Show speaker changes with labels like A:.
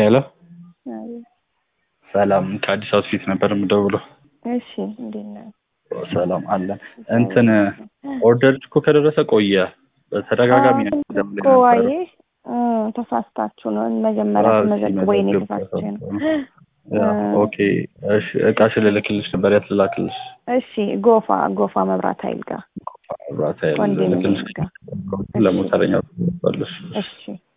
A: ሄሎ
B: አይ
A: ሰላም ከአዲስ አበባ ፊት ነበር የምደውለው።
B: እሺ እንዴት ነህ?
A: ሰላም አለ እንትን ኦርደር እኮ ከደረሰ ቆየ። በተደጋጋሚ ነው
B: ቆይ ተሳስታችሁ ነው መጀመሪያ ተመዘግቦ ወይኔ ተሳስቼ ነው።
A: ኦኬ እሺ እቃሽ ልልክልሽ ነበር ያትላክልሽ።
B: እሺ ጎፋ መብራት ኃይል ጋር
A: መብራት ኃይል ልልክልሽ ለሞተረኛው ባለሽ።
B: እሺ